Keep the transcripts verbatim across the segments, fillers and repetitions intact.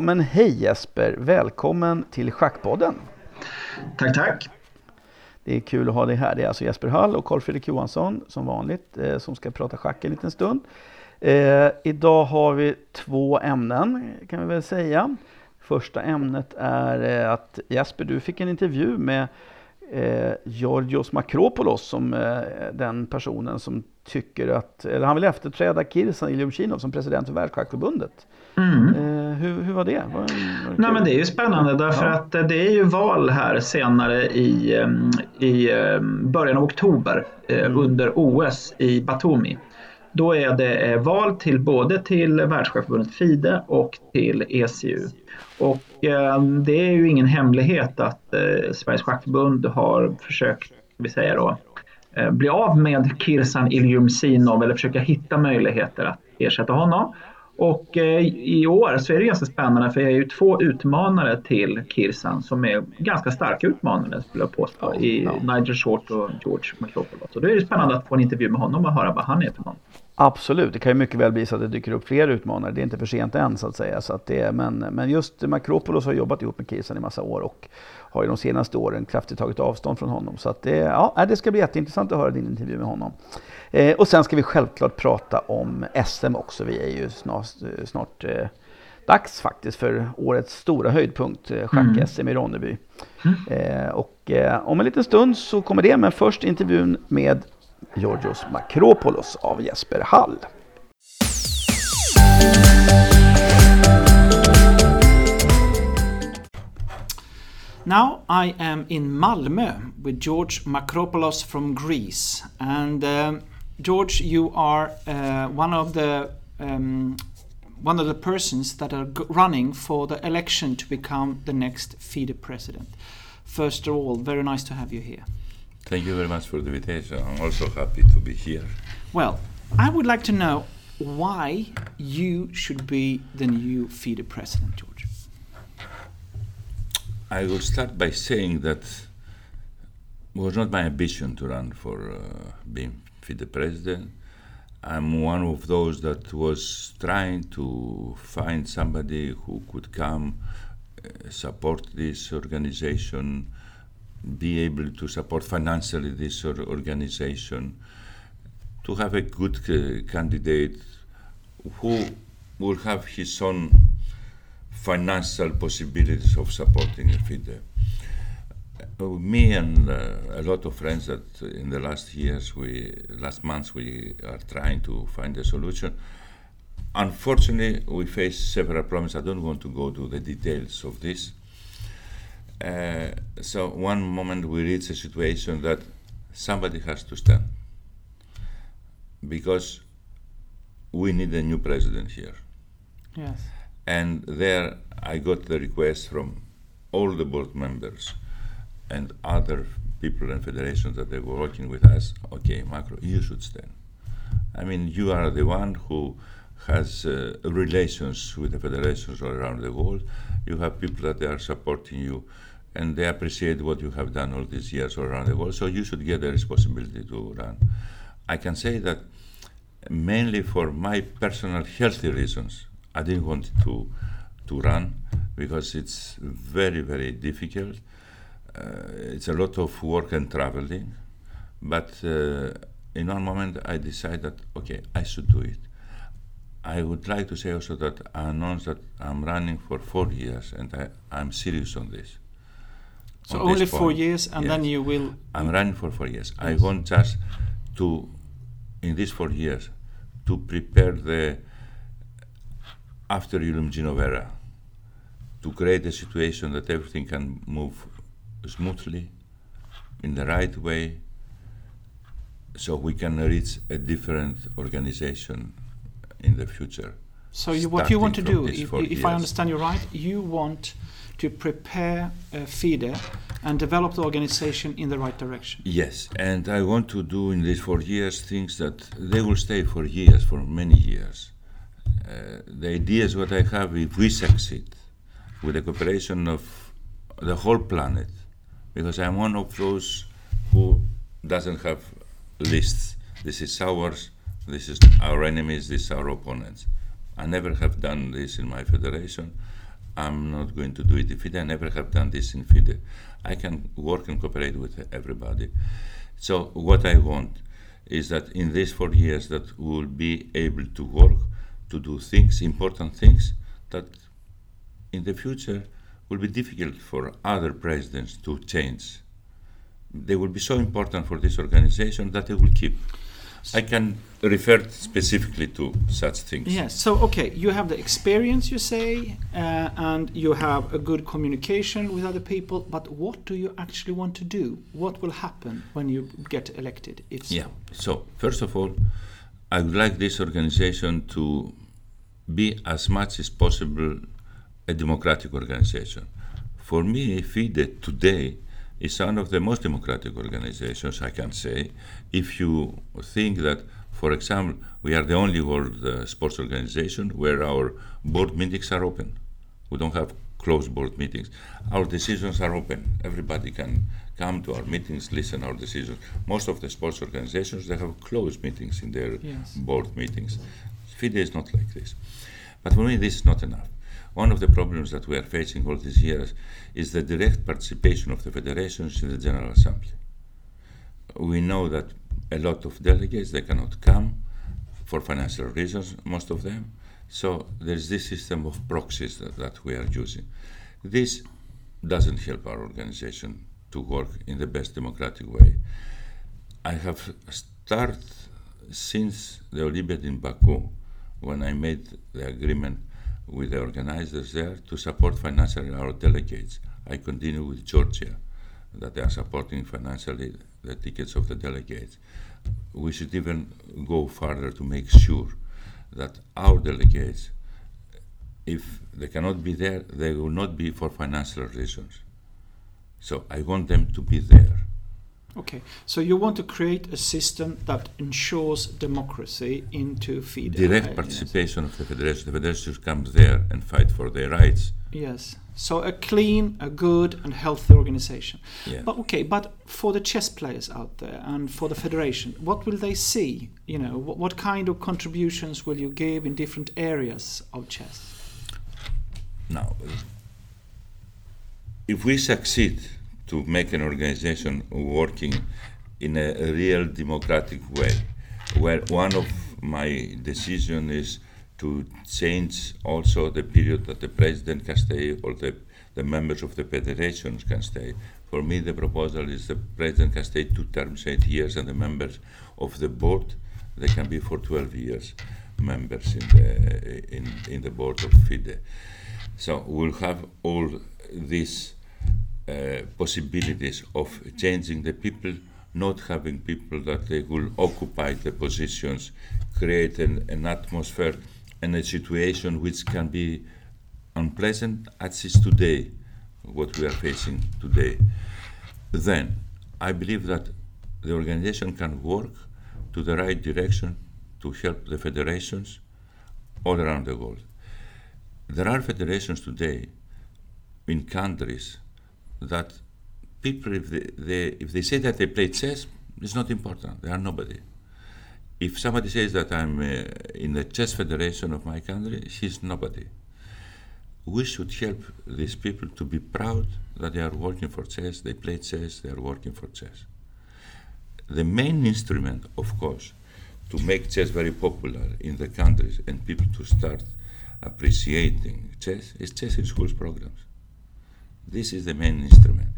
men hej Jesper, välkommen till Schackpodden. Tack, tack. Det är kul att ha dig här. Det är alltså Jesper Hall och Carl Fredrik Johansson som vanligt eh, som ska prata schack en liten stund. Eh, idag har vi två ämnen kan vi väl säga. Första ämnet är eh, att Jesper, du fick en intervju med eh, Georgios Makropoulos som eh, den personen som tycker att, eller han vill efterträda Kirsan Ilyumchinov som president för Världsschackförbundet. Mm. Eh, hur, hur var det? Var, var det Nej, men det är ju spännande därför ja. att det är ju val här senare i, i början av oktober mm. under O S i Batumi. Då är det val till både till Världsschackförbundet FIDE och till E C U. Och eh, det är ju ingen hemlighet att eh, Sveriges schackförbund har försökt, vi säger då, eh, bli av med Kirsan Ilyumchinov eller försöka hitta möjligheter att ersätta honom. Och eh, i år så är det ganska spännande för jag är ju två utmanare till Kirsan som är ganska starka utmanare skulle jag påstå ja, i ja. Nigel Short och George Makropoulos. Så det är ju spännande att få en intervju med honom och höra vad han är för någon. Absolut, det kan ju mycket väl bli så att det dyker upp fler utmanare. Det är inte för sent än så att säga. Så att det är, men, men just Makropoulos har jobbat ihop med Kirsan i massa år och har ju de senaste åren kraftigt tagit avstånd från honom. Så att det, ja, det ska bli jätteintressant att höra din intervju med honom. Eh, och sen ska vi självklart prata om S M också. Vi är ju snart, snart eh, dags faktiskt för årets stora höjdpunkt, eh, schack-S M i Ronneby. Eh, och eh, om en liten stund så kommer det, men först intervjun med Georgios Makropoulos av Jesper Hall. Now I am in Malmö with George Makropoulos from Greece. And uh, George, you are uh, one of the um, one of the persons that are g- running for the election to become the next FIDE president. First of all, very nice to have you here. Thank you very much for the invitation. I'm also happy to be here. Well, I would like to know why you should be the new FIDE president, George. I will start by saying that it was not my ambition to run for uh, being FIDE president. I'm one of those that was trying to find somebody who could come, uh, support this organization, be able to support financially this organization, to have a good uh, candidate who will have his own financial possibilities of supporting FIDE. Uh, me and uh, a lot of friends that in the last years, we last months, we are trying to find a solution. Unfortunately, we face several problems. I don't want to go to the details of this. Uh, so one moment we reach a situation that somebody has to stand because we need a new president here. Yes. And there I got the request from all the board members and other people and federations that they were working with us. Okay, Makro, you should stand. I mean, you are the one who has uh, relations with the federations all around the world. You have people that they are supporting you and they appreciate what you have done all these years all around the world. So you should get the responsibility to run. I can say that mainly for my personal healthy reasons, I didn't want to to run because it's very, very difficult. Uh, it's a lot of work and traveling. But uh, in one moment I decided that, okay, I should do it. I would like to say also that I announced that I'm running for four years and I, I'm serious on this. So on only four years and yes. Then you will... I'm running for four years. Yes. I want just to, in these four years, to prepare the after Ilyumchinov era, to create a situation that everything can move smoothly, in the right way, so we can reach a different organization in the future. So you, what you want to do, if, if I understand you right, you want to prepare uh, FIDE and develop the organization in the right direction. Yes, and I want to do in these four years things that they will stay for years, for many years. Uh, the idea is what I have, if we succeed with the cooperation of the whole planet, because I'm one of those who doesn't have lists. This is ours, this is our enemies, this is our opponents. I never have done this in my federation. I'm not going to do it in FIDE. I never have done this in FIDE. I can work and cooperate with everybody. So what I want is that in these four years that we will be able to work, to do things, important things, that in the future will be difficult for other presidents to change. They will be so important for this organization that they will keep. I can refer specifically to such things. Yes, so okay, you have the experience, you say, uh, and you have a good communication with other people, but what do you actually want to do? What will happen when you get elected, if so? Yeah, so first of all, I would like this organization to be as much as possible a democratic organization. For me, FIDE today is one of the most democratic organizations, I can say. If you think that, for example, we are the only world uh, sports organization where our board meetings are open. We don't have closed board meetings. Our decisions are open. Everybody can come to our meetings, listen our decisions. Most of the sports organizations, they have closed meetings in their Yes. board meetings. FIDE is not like this. But for me, this is not enough. One of the problems that we are facing all these years is the direct participation of the federations in the General Assembly. We know that a lot of delegates, they cannot come for financial reasons, most of them. So there's this system of proxies that, that we are using. This doesn't help our organization to work in the best democratic way. I have started since the Olympiad in Baku, when I made the agreement with the organizers there to support financially our delegates. I continue with Georgia, that they are supporting financially the tickets of the delegates. We should even go further to make sure that our delegates, if they cannot be there, they will not be for financial reasons. So I want them to be there. Okay, so you want to create a system that ensures democracy into FIDE. Direct uh, participation of the federation. The federation should come there and fight for their rights. Yes. So a clean, a good and healthy organization. Yeah. But okay, but for the chess players out there and for the federation, what will they see? You know, what, what kind of contributions will you give in different areas of chess? Now, if we succeed to make an organization working in a, a real democratic way, where one of my decisions is to change also the period that the president can stay or the, the members of the federations can stay. For me, the proposal is the president can stay two terms, eight years, and the members of the board, they can be for twelve years members in the, in, in the board of FIDE. So we'll have all these uh, possibilities of changing the people, not having people that they will occupy the positions, create an, an atmosphere and a situation which can be unpleasant as is today, what we are facing today. Then I believe that the organization can work to the right direction to help the federations all around the world. There are federations today in countries that people, if they, they, if they say that they play chess, it's not important. They are nobody. If somebody says that I'm uh, in the chess federation of my country, he's nobody. We should help these people to be proud that they are working for chess, they play chess, they are working for chess. The main instrument, of course, to make chess very popular in the countries and people to start appreciating chess is chess in schools programs. This is the main instrument.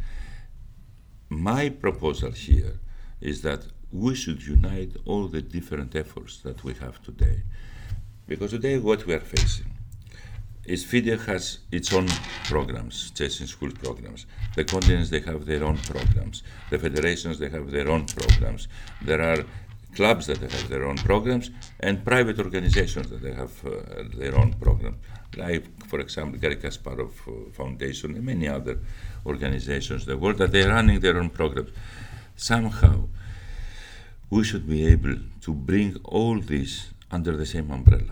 My proposal here is that we should unite all the different efforts that we have today. Because today what we are facing is FIDE has its own programs, chess in school programs. The continents, they have their own programs. The federations, they have their own programs. There are clubs that have their own programs and private organizations that they have uh, their own programs. Like, for example, Garry Kasparov uh, Foundation and many other organizations in the world that they're running their own programs. Somehow, we should be able to bring all this under the same umbrella.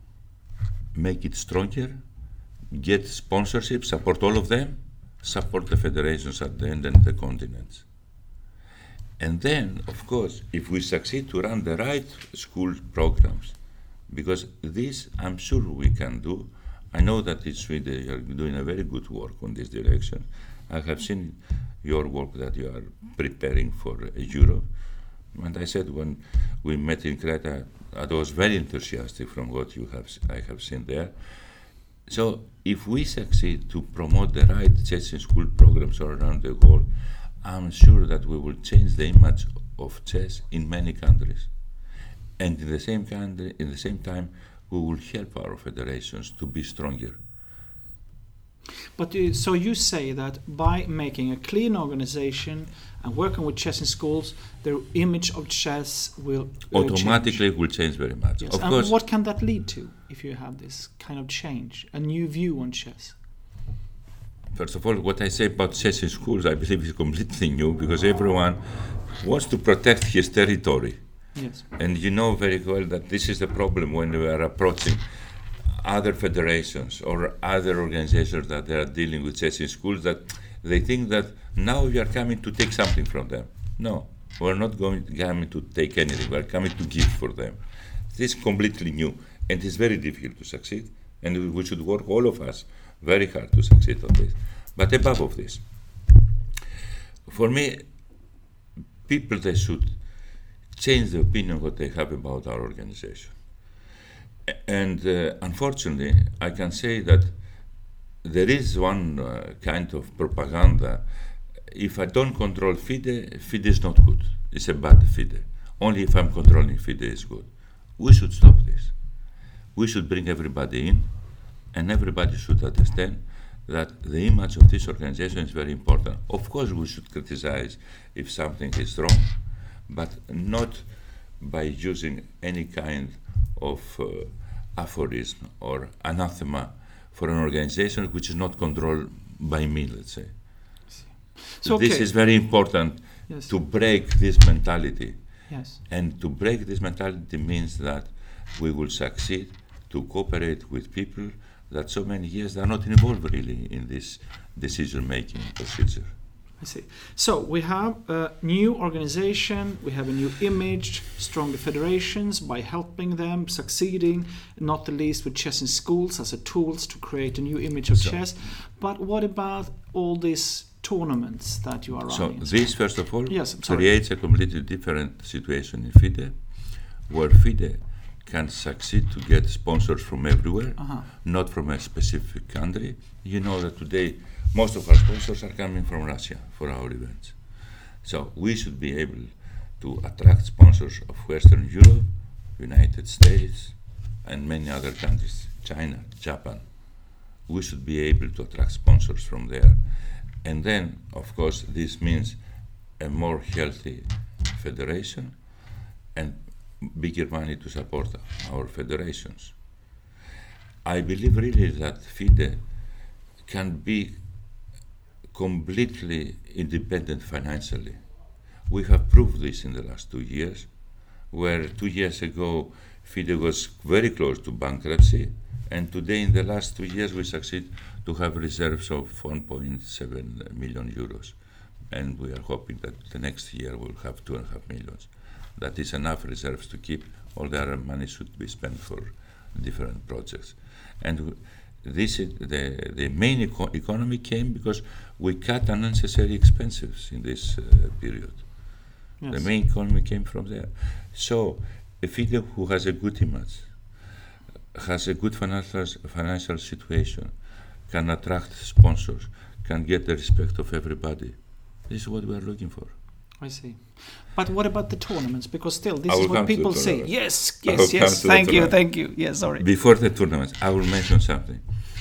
Make it stronger, get sponsorship, support all of them, support the federations at the end and the continents. And then, of course, if we succeed to run the right school programs, because this I'm sure we can do, I know that in Sweden you are doing a very good work on this direction. I have seen your work that you are preparing for uh, Europe. And I said when we met in Creta, I was very enthusiastic from what you have I have seen there. So if we succeed to promote the right chess in school programs all around the world, I'm sure that we will change the image of chess in many countries. And in the same country, in the same time, we will help our federations to be stronger. But uh, so you say that by making a clean organization and working with chess in schools, the image of chess will uh, automatically change. will change very much. Yes. Of and course. What can that lead to if you have this kind of change, a new view on chess? First of all, what I say about chess in schools, I believe is completely new because everyone wants to protect his territory. Yes. And you know very well that this is the problem when we are approaching other federations or other organizations that they are dealing with chess in schools, that they think that now we are coming to take something from them. No, we're not going coming to take anything. We're coming to give for them. This is completely new, and it's very difficult to succeed. And we should work, all of us, very hard to succeed on this. But above of this, for me, people, they should change the opinion what they have about our organization. And uh, unfortunately, I can say that there is one uh, kind of propaganda. If I don't control FIDE, FIDE is not good. It's a bad FIDE. Only if I'm controlling FIDE is good. We should stop this. We should bring everybody in, and everybody should understand that the image of this organization is very important. Of course, we should criticize if something is wrong, but not by using any kind of uh, aphorism or anathema for an organization which is not controlled by me, let's say. So, this okay. is very important. Yes. To break this mentality. Yes. And to break this mentality means that we will succeed to cooperate with people that so many years are not involved really in this decision-making procedure. I see. So we have a new organization, we have a new image, stronger federations by helping them succeeding, not the least with chess in schools as a tools to create a new image of So, chess. But what about all these tournaments that you are So running? this, first of all, Yes, I'm sorry. creates a completely different situation in FIDE, where FIDE can succeed to get sponsors from everywhere, Uh-huh. not from a specific country. You know that today most of our sponsors are coming from Russia for our events. So we should be able to attract sponsors of Western Europe, United States, and many other countries, China, Japan. We should be able to attract sponsors from there. And then, of course, this means a more healthy federation and bigger money to support our federations. I believe really that FIDE can be completely independent financially. We have proved this in the last two years, where two years ago FIDE was very close to bankruptcy, and today in the last two years we succeed to have reserves of one point seven million euros, and we are hoping that the next year we'll have two and a half millions. That is enough reserves to keep. All the other money should be spent for different projects. And this is the, the main eco- economy came because we cut unnecessary expenses in this uh, period. Yes. The main economy came from there. So a FIDE who has a good image, has a good financial, financial situation, can attract sponsors, can get the respect of everybody. This is what we are looking for. I see. But what about the tournaments? Because still, this I will is what come to people the say. tournament. Yes, I will yes, come yes. to the Thank you, tournament. thank you. Yes, sorry. Before the tournaments, I will mention something.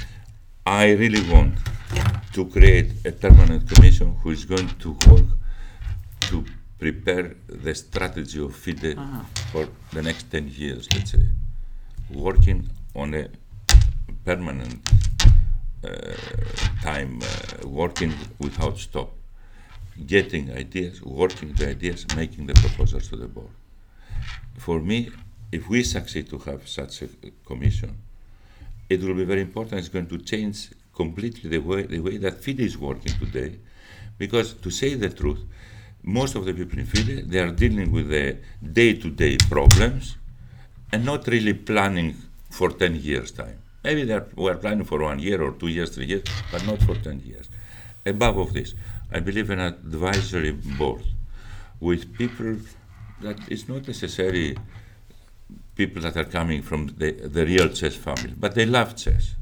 I really want to create a permanent commission who is going to work to prepare the strategy of FIDE Uh-huh. for the next ten years, let's say. Working on a permanent uh, time, uh, working without stop. Getting ideas, working the ideas, making the proposals to the board. For me, if we succeed to have such a commission, it will be very important. It's going to change completely the way the way that FIDE is working today, because to say the truth, most of the people in FIDE, they are dealing with the day-to-day problems and not really planning for ten years' time. Maybe they are, we are planning for one year or two years, three years, but not for ten years. Above of this, I believe in an advisory board with people that is not necessarily people that are coming from the, the real chess family, but they love chess.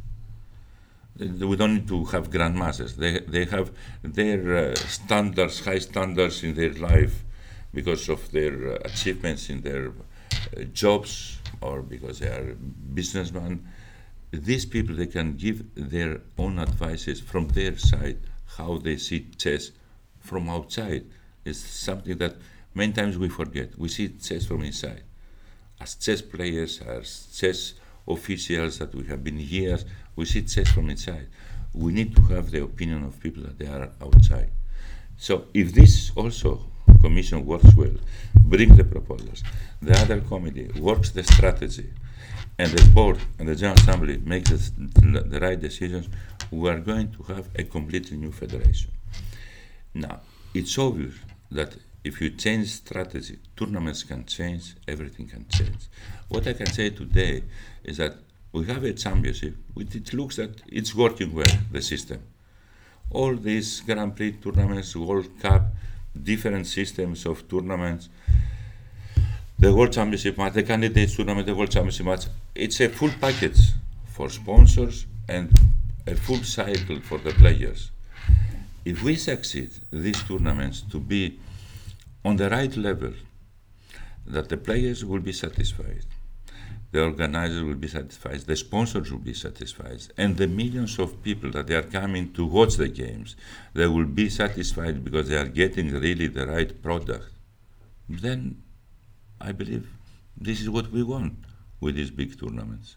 We don't need to have grandmasters. They they have their uh, standards, high standards in their life because of their uh, achievements in their uh, jobs or because they are businessmen. These people, they can give their own advices from their side, how they see chess from outside. It's something that many times we forget. We see chess from inside. As chess players, as chess officials that we have been years, we see chess from inside. We need to have the opinion of people that they are outside. So if this also commission works well, bring the proposals, the other committee works the strategy, and the board and the General Assembly makes the, the right decisions, we are going to have a completely new federation. Now, it's obvious that if you change strategy, tournaments can change, everything can change. What I can say today is that we have a championship, which it looks that it's working well, the system. All these Grand Prix tournaments, World Cup, different systems of tournaments, the World Championship match, the candidates tournament, the World Championship match, it's a full package for sponsors and a full cycle for the players. If we succeed these tournaments to be on the right level, that the players will be satisfied, the organizers will be satisfied, the sponsors will be satisfied, and the millions of people that they are coming to watch the games, they will be satisfied because they are getting really the right product, then I believe this is what we want with these big tournaments.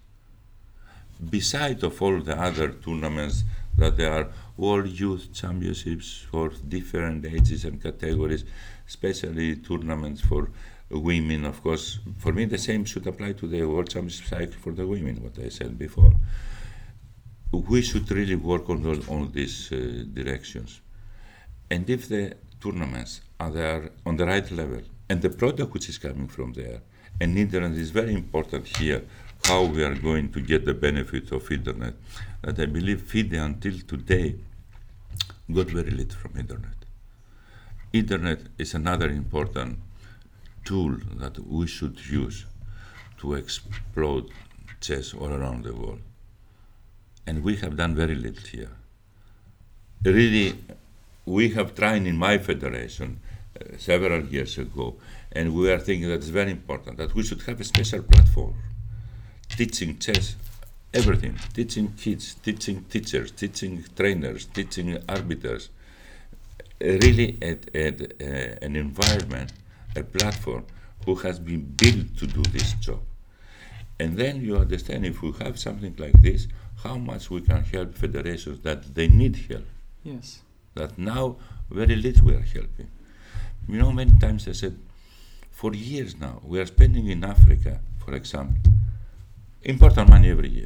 Beside of all the other tournaments that there are World Youth Championships for different ages and categories, especially tournaments for women, of course. For me, the same should apply to the World Championship cycle for the women, what I said before. We should really work on those, on these uh, directions. And if the tournaments are there on the right level, and the product which is coming from there, and internet is very important here, how we are going to get the benefit of internet. That I believe FIDE until today got very little from internet. Internet is another important tool that we should use to explode chess all around the world. And we have done very little here. Really, we have tried in my federation uh, several years ago, and we are thinking that it's very important that we should have a special platform teaching chess, everything, teaching kids, teaching teachers, teaching trainers, teaching arbiters, really at, at uh, an environment, a platform who has been built to do this job. And then you understand if we have something like this, how much we can help federations that they need help. Yes. That now very little we are helping. You know, many times I said, for years now, we are spending in Africa, for example, important money every year.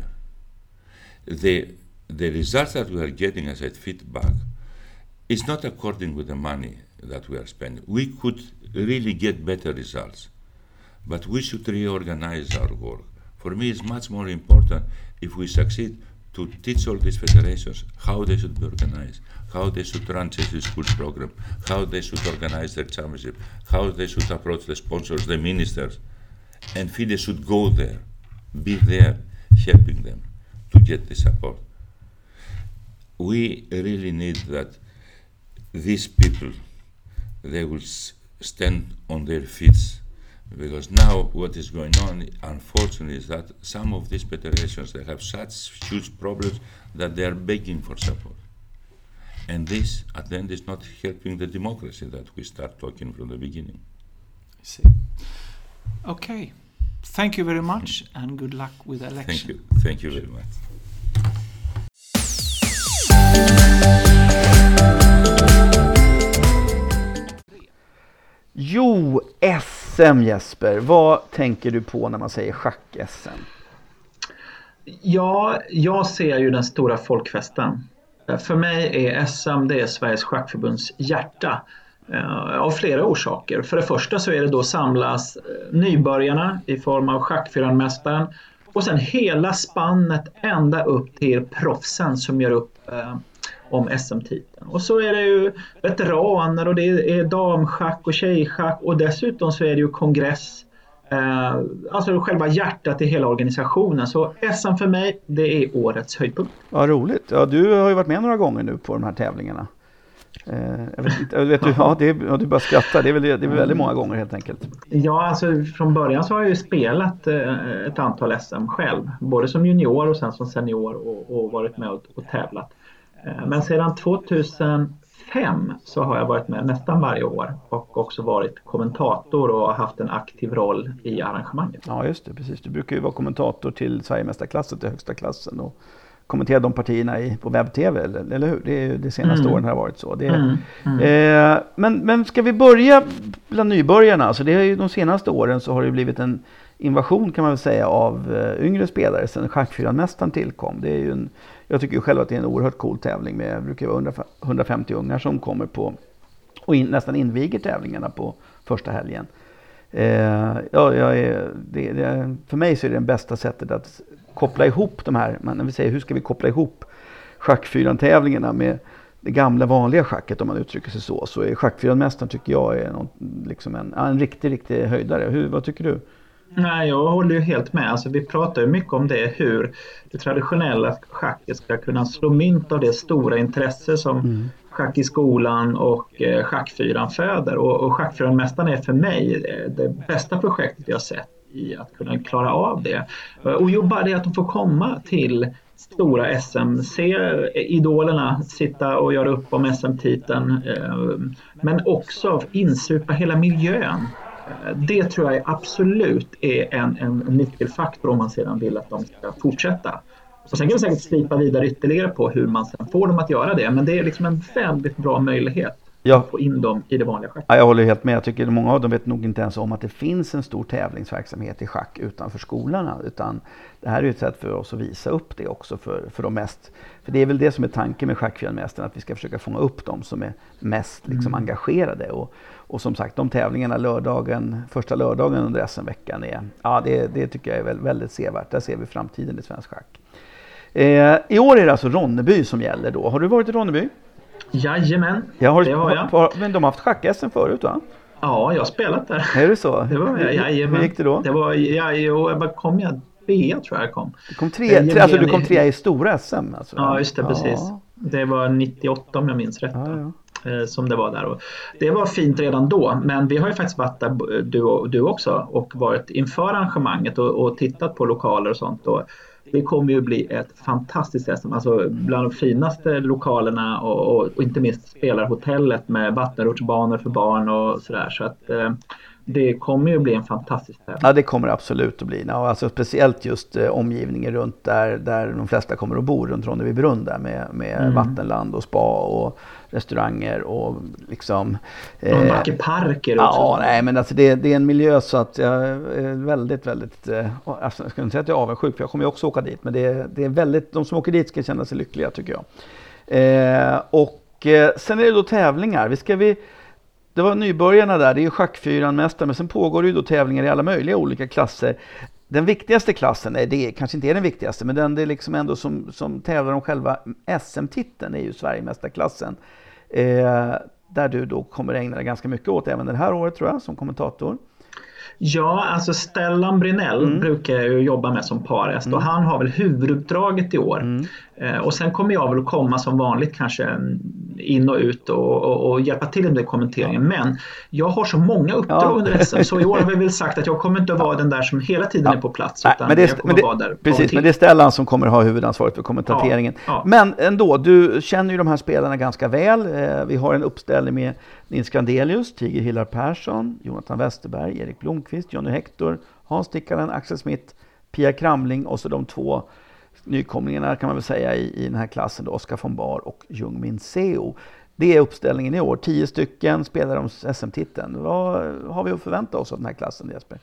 The, the results that we are getting as a feedback is not according with the money that we are spending. We could really get better results, but we should reorganize our work. For me, it's much more important if we succeed to teach all these federations how they should be organized, how they should run chess school program, how they should organize their championship, how they should approach the sponsors, the ministers, and FIDE should go there, be there, helping them to get the support. We really need that these people, they will s- stand on their feet, because now what is going on, unfortunately, is that some of these federations, they have such huge problems that they are begging for support. And this, at the end, is not helping the democracy that we start talking from the beginning. I see. Okay. Thank you very much, and good luck with the election. Thank you. Thank you very much. Jo, S M Jesper, vad tänker du på när man säger schack-S M? Ja, jag ser ju den stora folkfesten. För mig är S M, det är Sveriges schackförbunds hjärta. Av flera orsaker. För det första så är det då samlas nybörjarna i form av schackfyranmästaren Och sen hela spannet ända upp till proffsen som gör upp eh, om S M-titeln. Och så är det ju veteraner och det är damschack och tjejschack och dessutom så är det ju kongress. Eh, alltså själva hjärtat i hela organisationen. Så S M för mig, det är årets höjdpunkt. Ja, roligt. Ja, du har ju varit med några gånger nu på de här tävlingarna. Eh, jag vet inte, vet du, ja, det är, ja, du bara skrattar. Det är väl, det är väl väldigt många gånger helt enkelt. Ja, alltså från början så har jag ju spelat eh, ett antal S M själv. Både som junior och sen som senior och, och varit med och, och tävlat. Eh, men sedan tvåtusenfem så har jag varit med nästan varje år och också varit kommentator och haft en aktiv roll i arrangemanget. Ja, just det. Precis. Du brukar ju vara kommentator till Sverigemästarklassen, till högsta klassen och kommentera de partierna i, på webb-tv, eller, eller hur? Det är ju det senaste mm. åren har varit så. Det är, mm. Mm. Eh, men, men ska vi börja bland nybörjarna? Alltså det är ju de senaste åren så har det blivit en invasion kan man väl säga av uh, yngre spelare sedan Schackfyran-mästaren tillkom. Det är ju en, jag tycker ju själv att det är en oerhört cool tävling med, det brukar vara hundrafemtio ungar som kommer på och in, nästan inviger tävlingarna på första helgen. Eh, ja, jag är, det, det, för mig så är det det bästa sättet att koppla ihop de här, man, när vi säger hur ska vi koppla ihop Schackfyran-tävlingarna med det gamla vanliga schacket om man uttrycker sig så, så är Schackfyran-mästaren tycker jag är någon, liksom en, en riktig, riktig höjdare. Hur, vad tycker du? Nej, jag håller ju helt med. Alltså, vi pratar ju mycket om det, hur det traditionella schacket ska kunna slå mynt av det stora intresse som mm. schack i skolan och eh, Schackfyran föder. Och, och Schackfyran-mästaren är för mig det bästa projektet jag har sett i att kunna klara av det. Och ju bara det att de får komma till stora S M, se idolerna sitta och göra upp om S M-titeln, men också insupa hela miljön. Det tror jag absolut är en, en nyckelfaktor om man sedan vill att de ska fortsätta. Och sen kan vi säkert slipa vidare ytterligare på hur man sen får dem att göra det, men det är liksom en väldigt bra möjlighet. Ja. Få in dem i det vanliga schack. Ja, jag håller helt med. Jag tycker att många av dem vet nog inte ens om att det finns en stor tävlingsverksamhet i schack utanför skolorna. Utan det här är ju ett sätt för oss att visa upp det också för, för de mest. För det är väl det som är tanken med Schackfyran-mästaren, att vi ska försöka fånga upp dem som är mest liksom, mm. engagerade. Och, och som sagt, de tävlingarna lördagen, första lördagen under S M-veckan är, ja, det, det tycker jag är väldigt, väldigt sevärt. Där ser vi framtiden i svensk schack. Eh, I år är det alltså Ronneby som gäller då. Har du varit i Ronneby? Jajamän, jag har, det har jag. Har, men de har haft schack-S M förut, va? Ja, jag har spelat där. Är det så? Det var, jajamän. Hur gick det då? Det var, ja, jag kom jag trea tror jag kom. Du kom tre, tre, alltså du kom trea i stora S M? Alltså. Ja, just det, ja. Precis. Det var nittioåtta om jag minns rätt. Ja, ja. Som det var där. Och det var fint redan då, men vi har ju faktiskt varit där, du, och, du också, och varit inför arrangemanget och, och tittat på lokaler och sånt. Och det kommer ju bli ett fantastiskt S M, alltså bland de finaste lokalerna och, och, och inte minst spelarhotellet med vattenrutschbanor för barn och sådär. Så att eh, det kommer ju bli en fantastisk tävling. Ja, det kommer absolut att bli. Ja, alltså speciellt just eh, omgivningen runt där, där de flesta kommer att bo, runt Ronnebybrunn där med, med mm. vattenland och spa och restauranger och liksom... Eh, och vackra parker också. Ja, nej, men alltså det, det är en miljö så att jag är väldigt, väldigt... Eh, alltså, jag ska inte säga att jag är avundsjuk, för jag kommer ju också åka dit. Men det, det är väldigt... De som åker dit ska känna sig lyckliga, tycker jag. Eh, och eh, sen är det då tävlingar. Vi ska vi... Det var nybörjarna där, det är ju Schackfyran-mästaren, men sen pågår det ju då tävlingar i alla möjliga olika klasser. Den viktigaste klassen, nej, det är, kanske inte är den viktigaste, men den det är liksom ändå som, som tävlar om själva S M-titeln är ju Sverigemästarklassen. Eh, där du då kommer ägna dig ganska mycket åt även det här året, tror jag, som kommentator. Ja, alltså Stellan Brinell mm. brukar jag ju jobba med som parhäst mm. och han har väl huvuduppdraget i år. Mm. Eh, och sen kommer jag väl att komma som vanligt kanske in och ut och, och, och hjälpa till med kommenteringen. Men jag har så många uppdrag ja. under S M, så i år har vi väl sagt att jag kommer inte att vara den där som hela tiden ja. är på plats. Nej, utan men det, jag kommer men det, vara där. Precis, men det är Stellan som kommer ha huvudansvaret för kommentateringen. Ja. Ja. Men ändå, du känner ju de här spelarna ganska väl. Eh, vi har en uppställning med Nils Grandelius, Tiger Hillar Persson, Jonathan Westerberg, Erik Blomqvist, Johnny Hector, Hans Tickaren, Axel Smith, Pia Kramling och så de två nykomlingarna kan man väl säga i, i den här klassen då, Oskar von Bar och Jung Min Seo. Det är uppställningen i år. Tio stycken spelar om S M-titeln. Vad har vi att förvänta oss av den här klassen, Jesper?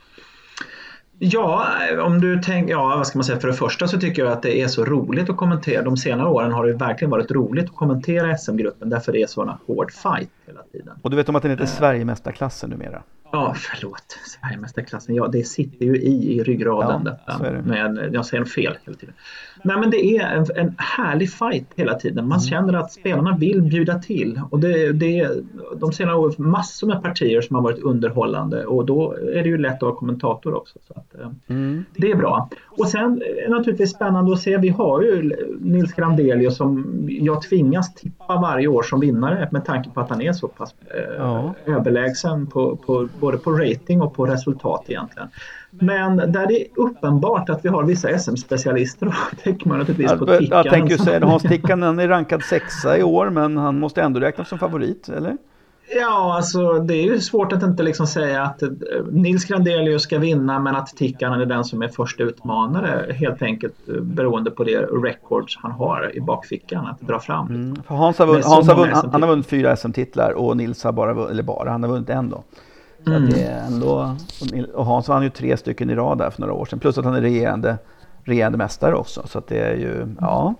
Ja, om du tänker, ja, vad ska man säga, för det första så tycker jag att det är så roligt att kommentera. De senare åren har det verkligen varit roligt att kommentera S M-gruppen, därför det är sådana hård fight hela tiden. Och du vet om att den heter äh. Sverigemästarklassen numera? Ja, förlåt. Sverigemästarklassen. Ja, det sitter ju i, i ryggraden. Ja, detta. Men jag säger fel hela tiden. Nej, men det är en, en härlig fight hela tiden. Man mm. känner att spelarna vill bjuda till. Och det, det, de senare år massor med partier som har varit underhållande. Och då är det ju lätt att vara kommentator också. Så att, mm. det är bra. Och sen är det naturligtvis spännande att se. Vi har ju Nils Grandelius som jag tvingas tippa varje år som vinnare. Med tanke på att han är så pass eh, ja. överlägsen på, på, både på rating och på resultat egentligen. Men där det är uppenbart att vi har vissa S M-specialister och tänker man naturligtvis ja, på Tikkanen. Jag tänker ju säga att Hans Tikkanen är rankad sexa i år, men han måste ändå räknas som favorit, eller? Ja, alltså det är ju svårt att inte liksom säga att Nils Grandelius ska vinna, men att Tikkanen är den som är första utmanare, helt enkelt beroende på det records han har i bakfickan att dra fram. Mm. För Hans har vunnit, Hans har vunnit, han har vunnit fyra S M-titlar och Nils har bara, eller bara, han har vunnit en då. Så mm. att det är ändå, och Hans vann ju tre stycken i rad där för några år sedan. Plus att han är regerande, regerande mästare också. Så att det är ju, ja.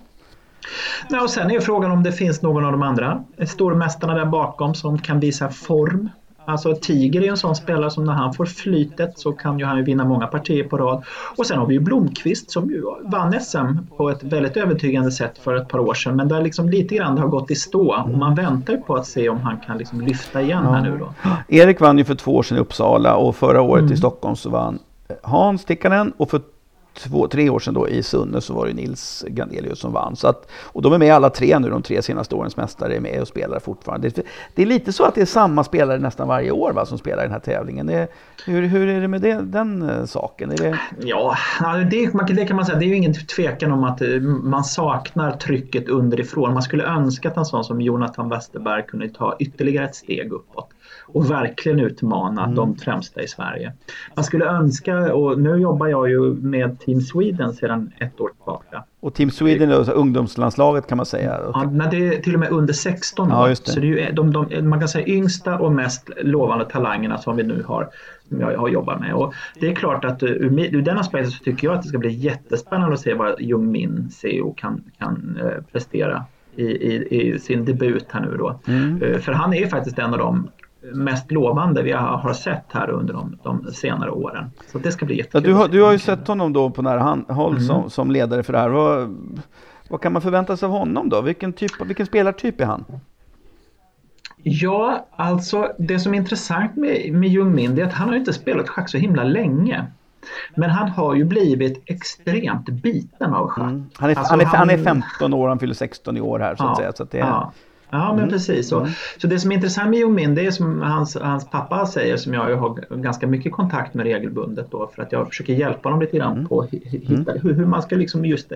Ja, och sen är ju frågan om det finns någon av de andra stormästarna där bakom som kan visa form. Alltså Tiger är en sån spelare som när han får flytet så kan ju han ju vinna många partier på rad. Och sen har vi ju Blomqvist som ju vann S M på ett väldigt övertygande sätt för ett par år sedan. Men där liksom lite grann har gått i stå. Och man väntar på att se om han kan liksom lyfta igen ja. här nu då. Erik vann ju för två år sedan i Uppsala och förra året mm. i Stockholm så vann Hans Tikkanen och för Två, tre år sedan då i Sunne så var det Nils Grandelius som vann. Så att, och de är med alla tre nu, de tre senaste årens mästare är med och spelar fortfarande. Det, det är lite så att det är samma spelare nästan varje år va, som spelar i den här tävlingen. Det, hur, hur är det med det, den uh, saken? Är det... Ja, det, det kan man säga. Det är ju ingen tvekan om att man saknar trycket underifrån. Man skulle önska att en sån som Jonathan Westerberg kunde ta ytterligare ett steg uppåt. Och verkligen utmana mm. de främsta i Sverige. Man skulle önska, och nu jobbar jag ju med Team Sweden sedan ett år tillbaka. Och Team Sweden är ungdomslandslaget kan man säga. Ja, men det är till och med under sexton år. Ja, just det. Så det är ju de, de, man kan säga yngsta och mest lovande talangerna som vi nu har, som jag har jobbat med. Och det är klart att ur, ur den aspekten så tycker jag att det ska bli jättespännande att se vad Jung Min C E O kan, kan uh, prestera i, i, i sin debut här nu då. Mm. Uh, för han är ju faktiskt en av de mest lovande vi har sett här under de, de senare åren. Så det ska bli jättekul. Ja, du, har, du har ju sett honom då på nära håll mm. som, som ledare för det här. Vad, vad kan man förvänta sig av honom då? Vilken, typ, vilken spelartyp är han? Ja, alltså det som är intressant med, med Jung Min är att han har inte spelat schack så himla länge. Men han har ju blivit extremt biten av schack. Mm. Han, är, alltså, han, är, han är femton år, han fyller sexton i år här så att ja, säga. Så att det är... ja. Ja, men mm. precis så. Mm. Så det som är intressant med Jung Min, det är som hans, hans pappa säger, som jag har ganska mycket kontakt med regelbundet då, för att jag försöker hjälpa dem lite grann mm. på att hitta mm. hur, hur man ska liksom just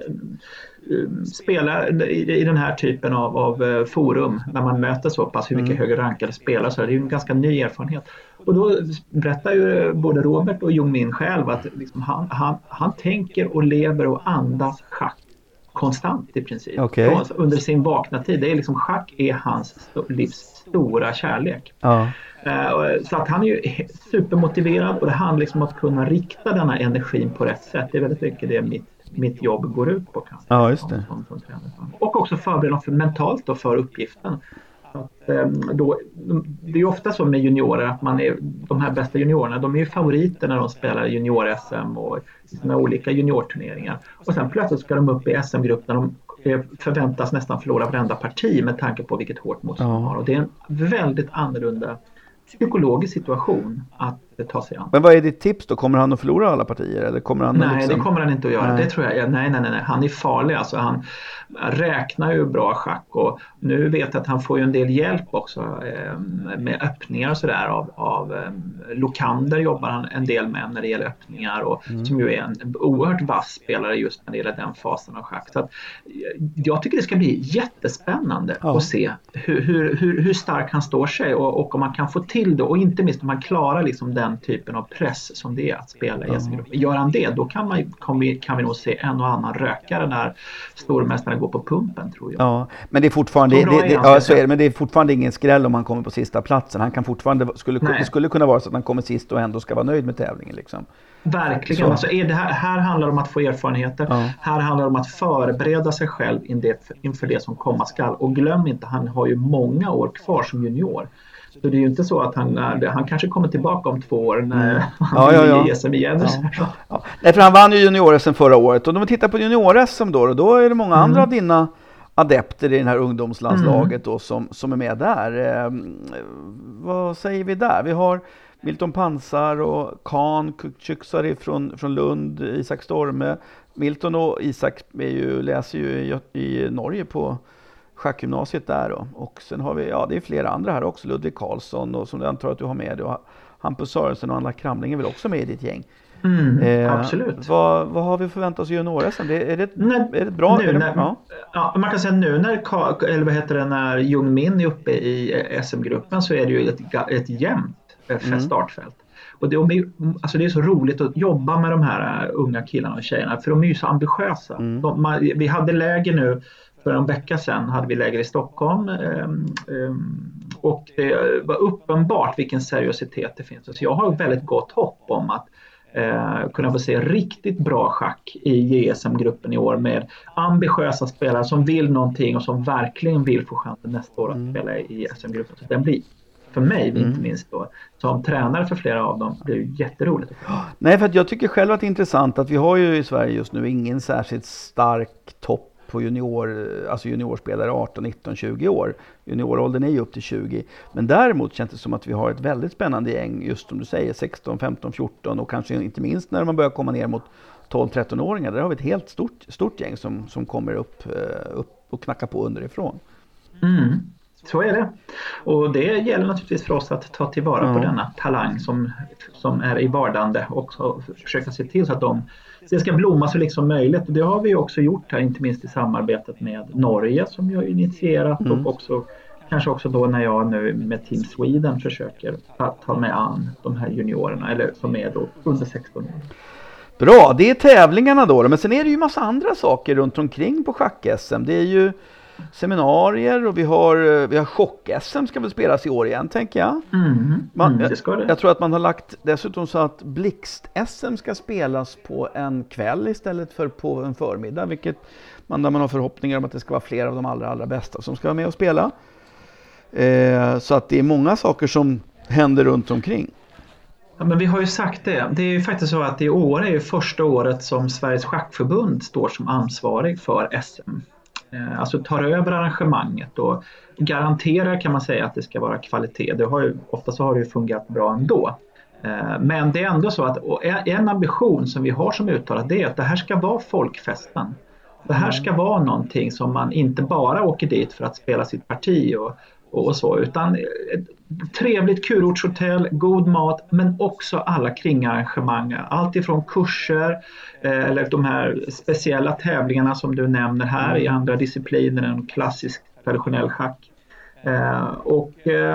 uh, spela i, i den här typen av, av uh, forum när man möter så pass hur mycket mm. högre rankade spelare, så det är ju en ganska ny erfarenhet. Och då berättar ju både Robert och Jung Min själv att liksom han, han, han tänker och lever och andas schack konstant i princip. Okay. Alltså, under sin vakna tid. Det är liksom, schack är hans st- livs stora kärlek. Ja. Uh, så att han är ju supermotiverad och det handlar liksom om att kunna rikta den här energin på rätt sätt. Det är väldigt mycket det mitt, mitt jobb går ut på. Kanske, ja, just det. Som, som, som och också förbereda för mentalt då för uppgiften. Att, um, då, det är ju ofta så med juniorer att man är, de här bästa juniorerna, de är ju favoriter när de spelar junior-S M och sina olika juniorturneringar. Och sen plötsligt ska de upp i S M-grupp när de förväntas nästan förlora varenda parti med tanke på vilket hårt motstånd de har. Och det är en väldigt annorlunda psykologisk situation att ta sig an. Men vad är ditt tips då? Kommer han att förlora alla partier? Eller kommer han nej, liksom... det kommer han inte att göra. Nej. Det tror jag. Nej, nej, nej, nej. Han är farlig. Alltså, han räknar ju bra schack och nu vet jag att han får ju en del hjälp också eh, med öppningar och sådär av, av eh, Lokander jobbar han en del med när det gäller öppningar och mm. som ju är en oerhört vass spelare just när det gäller den fasen av schack. Så att, jag tycker det ska bli jättespännande ja. att se hur, hur, hur, hur stark han står sig och, och om man kan få till det och inte minst om man klarar liksom den typen av press som det är att spela i S M-gruppen. Gör han det, då kan, man, kan, vi, kan vi nog se en och annan rökare när stormästaren går på pumpen, tror jag. Ja, men det är fortfarande det, det, det, ja, så är det, men det är fortfarande ingen skräll om han kommer på sista platsen. Han kan fortfarande skulle det skulle kunna vara så att han kommer sist och ändå ska vara nöjd med tävlingen liksom. Verkligen. Alltså är det här, här handlar det om att få erfarenheter. Ja. Här handlar det om att förbereda sig själv inför det som komma skall. Och glöm inte, han har ju många år kvar som junior. Så det är ju inte så att han, han kanske kommer tillbaka om två år när Mm. han Ja, vill ja, ja. ge S M igen. Ja. Ja. Nej, för han vann ju junior-S M förra året. Och om vi tittar på junior-S M då, då är det många Mm. andra av dina adepter i den här ungdomslandslaget då, som, som är med där. Eh, vad säger vi där? Vi har Milton Pansar och Kahn Kukçuksari från, från Lund, Isak Storme. Milton och Isak är ju, läser ju i, i Norge på schackgymnasiet där då. Och sen har vi, ja det är flera andra här också, Ludvig Karlsson och som jag antar att du har med, och Hampus Sörensen och Anna Kramling är väl också med i ditt gäng. Mm, eh, absolut. Vad, vad har vi förväntat oss i junior-S M? Det, är, det, Nej, är det bra? nu Är det, när, ja. ja, man kan säga nu när, Ka- eller vad heter det, när Jung Min är uppe i S M-gruppen så är det ju ett, ett jämnt mm. startfält. Och det, alltså det är så roligt att jobba med de här unga killarna och tjejerna, för de är ju så ambitiösa. Mm. De, man, vi hade läger nu för en vecka sedan, hade vi läger i Stockholm um, um, och det var uppenbart vilken seriositet det finns. Så jag har väldigt gott hopp om att uh, kunna få se riktigt bra schack i J S M-gruppen i år med ambitiösa spelare som vill någonting och som verkligen vill få chansen nästa år att mm. spela i S M-gruppen. Så den blir, för mig mm. inte minst då, som tränare för flera av dem, det är ju jätteroligt. Nej, för att jag tycker själv att det är intressant att vi har ju i Sverige just nu ingen särskilt stark topp på junior, alltså juniorspelare arton, nitton, tjugo år. Junioråldern är ju upp till tjugo. Men däremot känns det som att vi har ett väldigt spännande gäng, just som du säger, sexton, femton, fjorton och kanske inte minst när man börjar komma ner mot tolv, tretton-åringar. Där har vi ett helt stort, stort gäng som, som kommer upp, upp och knackar på underifrån. Mm. Så är det. Och det gäller naturligtvis för oss att ta tillvara mm. på denna talang som, som är i vardande och försöka se till så att de det ska blomma så liksom möjligt. Och det har vi också gjort här, inte minst i samarbetet med Norge som jag har initierat mm. och också kanske också då när jag nu med Team Sweden försöker att ta mig an de här juniorerna eller som är då under sexton år. Bra, det är tävlingarna då. Men sen är det ju massa andra saker runt omkring på schack-S M. Det är ju seminarier och vi har, vi har chock-S M ska väl spelas i år igen, tänker jag. Mm, man, mm, det ska det. Jag, jag tror att man har lagt dessutom så att blixt-S M ska spelas på en kväll istället för på en förmiddag, vilket man, där man har förhoppningar om att det ska vara fler av de allra, allra bästa som ska vara med och spela. Eh, så att det är många saker som händer runt omkring. Ja, men vi har ju sagt det. Det är ju faktiskt så att i år är ju första året som Sveriges schackförbund står som ansvarig för S M. Alltså tar över arrangemanget och garanterar, kan man säga, att det ska vara kvalitet. Det har ju, ofta så har det ju fungerat bra ändå. Men det är ändå så att en ambition som vi har som uttalat, det är att det här ska vara folkfesten. Det här ska vara någonting som man inte bara åker dit för att spela sitt parti och, och så, utan ett trevligt kurortshotell, god mat, men också alla kringarrangemang. Allt ifrån kurser eller de här speciella tävlingarna som du nämner här i andra discipliner än klassisk traditionell schack. Och,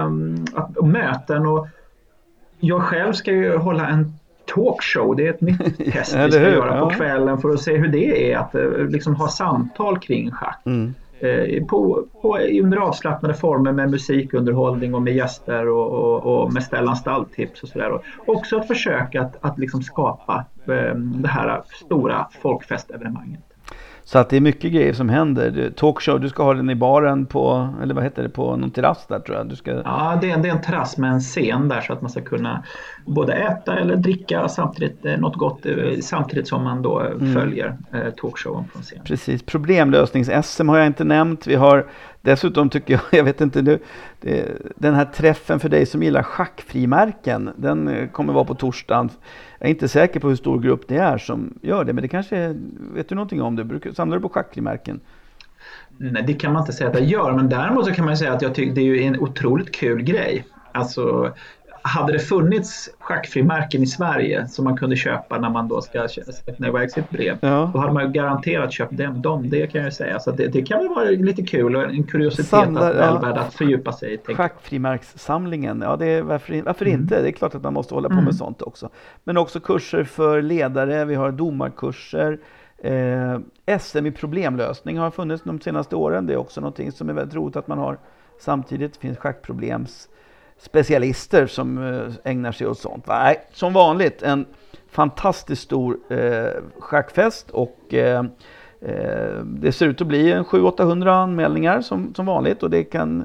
och möten. Och jag själv ska ju hålla en talkshow. Det är ett nytt test vi ska göra på kvällen för att se hur det är att liksom ha samtal kring schack. Mm. På, på, under avslappnade former med musikunderhållning och med gäster och, och, och med Stellan stalltips och sådär. Också att försöka att, att liksom skapa eh, det här stora folkfestevenemanget. Så att det är mycket grejer som händer. Talkshow, du ska ha den i baren på, eller vad heter det, på någon terrass där tror jag. Du ska... Ja, det är, en, det är en terrass med en scen där så att man ska kunna både äta eller dricka samtidigt, något gott samtidigt som man då mm. följer eh, talkshowen från scen. Precis, problemlösnings-S M har jag inte nämnt. Vi har dessutom, tycker jag, jag vet inte nu, det, den här träffen för dig som gillar schackfrimärken, den kommer vara på torsdagen. Jag är inte säker på hur stor grupp det är som gör det, men det kanske är, vet du någonting om det? Brukar, samlar du på schackfrimärken? Nej, det kan man inte säga att jag gör, men däremot så kan man säga att jag tycker det är ju en otroligt kul grej. Alltså, hade det funnits schackfrimärken i Sverige som man kunde köpa när man då ska sätta iväg sitt brev, ja. Då hade man ju garanterat köpt dem, dem det kan jag säga. Så det, det kan väl vara lite kul och en kuriositet Samlar, att, ja. Välvärd att fördjupa sig i. Schackfrimärkssamlingen, ja det är, varför, varför mm. inte? Det är klart att man måste hålla på mm. med sånt också. Men också kurser för ledare, vi har domarkurser. Eh, S M i problemlösning har funnits de senaste åren. Det är också någonting som är väldigt roligt att man har. Samtidigt finns schackproblems specialister som ägnar sig åt sånt. Nej, som vanligt en fantastiskt stor eh, schackfest och eh, eh, det ser ut att bli en sju åtta hundra anmälningar som, som vanligt och det kan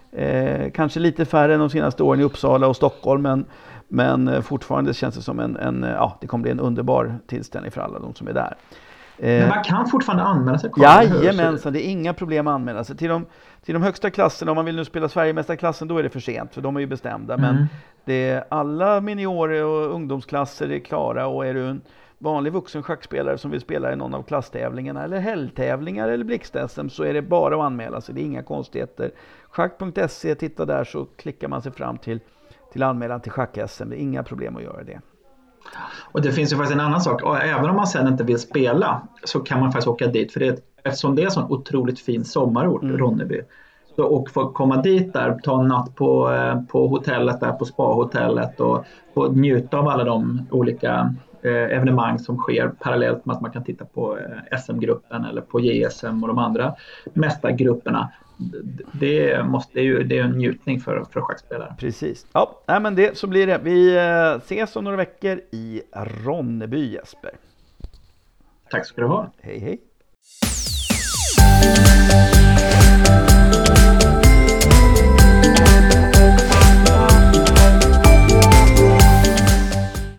Eh, kanske lite färre än de senaste åren i Uppsala och Stockholm, men, men fortfarande känns det som en, en, ja, det kommer bli en underbar tillställning för alla de som är där. Eh, men man kan fortfarande anmäla sig? Jajamensan, det är inga problem att anmäla sig. Till de, till de högsta klasserna, om man vill nu spela Sverigemästarklassen, då är det för sent, för de är ju bestämda. Mm. Men det är alla miniorer och ungdomsklasser är klara, och är du en vanlig vuxen schackspelare som vill spela i någon av klasstävlingarna eller helgtävlingar eller blixt-S M, så är det bara att anmäla sig. Det är inga konstigheter. Schack punkt se, titta där, så klickar man sig fram till, till anmälan till schack-S M. Det är inga problem att göra det. Och det finns ju faktiskt en annan sak. Och även om man sen inte vill spela, så kan man faktiskt åka dit. För det, eftersom det är en sån otroligt fin sommarort, mm. Ronneby. Så, och få komma dit där, ta en natt på, på hotellet där, på spahotellet, och få njuta av alla de olika eh, evenemang som sker parallellt med att man kan titta på eh, S M-gruppen eller på J S M och de andra mästargrupperna. Det, måste, det, är ju, det är en njutning för, för schackspelare. Precis. Ja, nej, men det, så blir det. Vi eh, ses om några veckor i Ronneby, Jesper. Tack ska du ha. Hej hej.